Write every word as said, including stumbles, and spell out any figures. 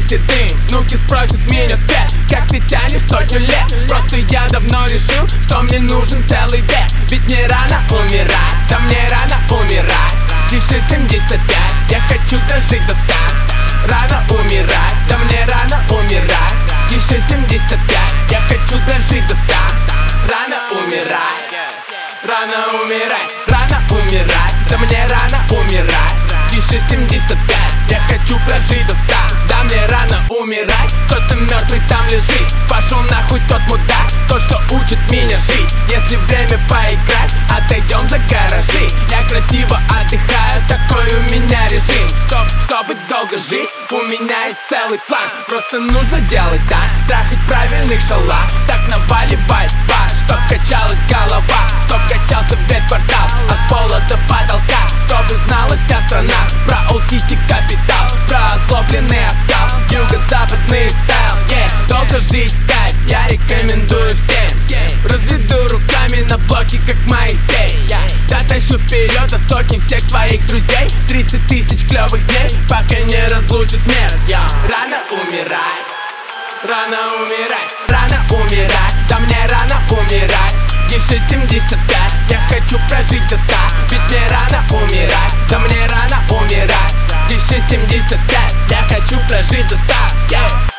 седым. Внуки спросят меня, ты, как ты тянешь сотню лет? Просто я давно решил, что мне нужен целый век. Ведь мне рано умирать, да мне рано умирать. Еще семьдесят пять, я хочу дожить до ста. Рано умирать, да мне рано умирать. Еще семьдесят пять, я хочу дожить до ста. Рано умирать, рано умирать, рано умирать, да мне рано умирать. Еще семьдесят пять, я хочу прожить до ста. Да мне рано умирать, кто-то мертвый там лежит. Пошел нахуй тот мудак, тот, что учит меня жить. Если время поиграть, отойдем за гаражи. Я красиво отдыхаю, такой у меня режим. Чтоб, чтобы долго жить, у меня есть целый план. Просто нужно делать так, трахать правильных шалах. Так наваливать бас, чтоб качалась голова, чтоб качался весь квартал, от пола до потолка. Чтобы знала вся страна про Олд Сити Капитал, про озлобленный оскал, юго-западный стайл, yeah. Долго жить кайф, я рекомендую всем. Разведу руками на блоке, как Моисей, yeah. Дотащу вперед до сотни всех своих друзей. Тридцать тысяч клевых дней, пока не разлучит смерть, yeah. Рано умирать, рано умирать, рано умирать, да мне рано умирать. Еще семьдесят пять, я хочу прожить до ста. Ведь мне рано умирать, да мне рано умирать. Еще семьдесят пять, я хочу прожить до ста, yeah.